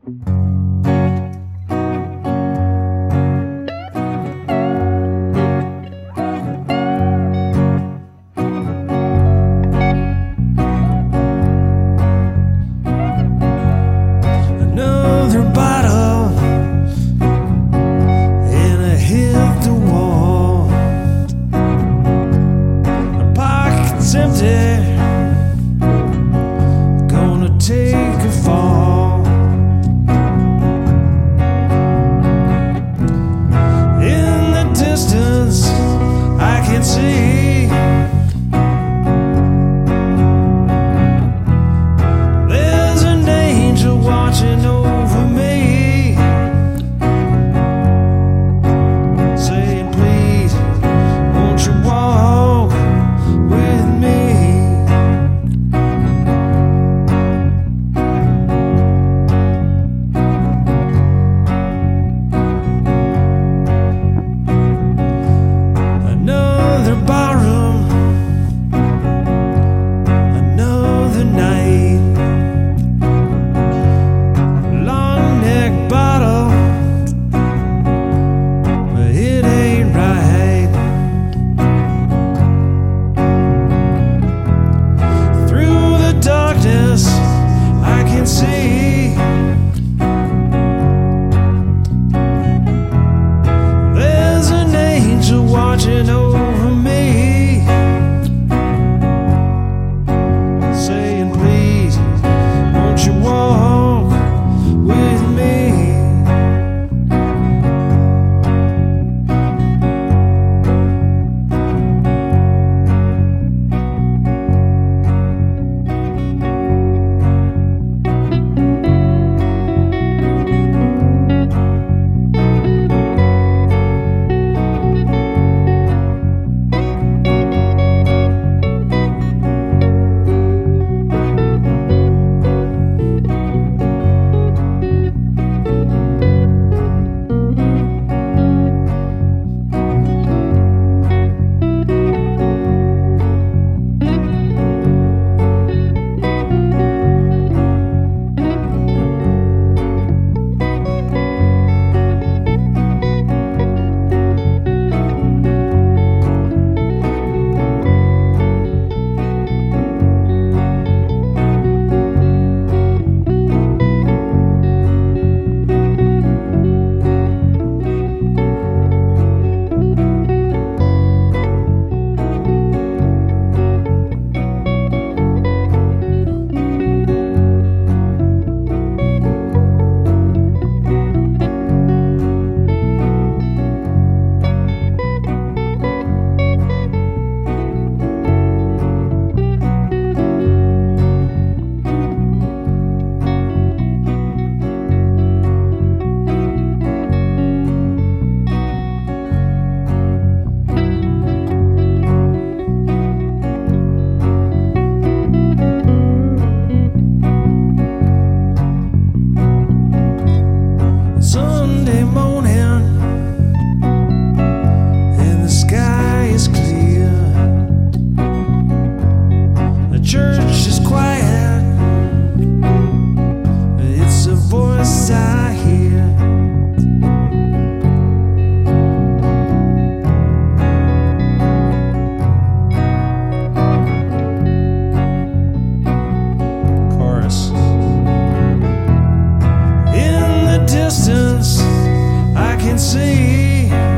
Another bottle and I hit the wall. My pocket's empty, gonna take a fall. In the distance I can see there's an angel watching over me, saying, please, won't you walk with me? Another barroom, another night. Long neck bottle, but it ain't right. Through the darkness I can see there's an angel watching over me, saying, please, won't you walk with me? Sunday morning and the sky is clear. The church is quiet, it's a voice I hear. Chorus. In the distance I can see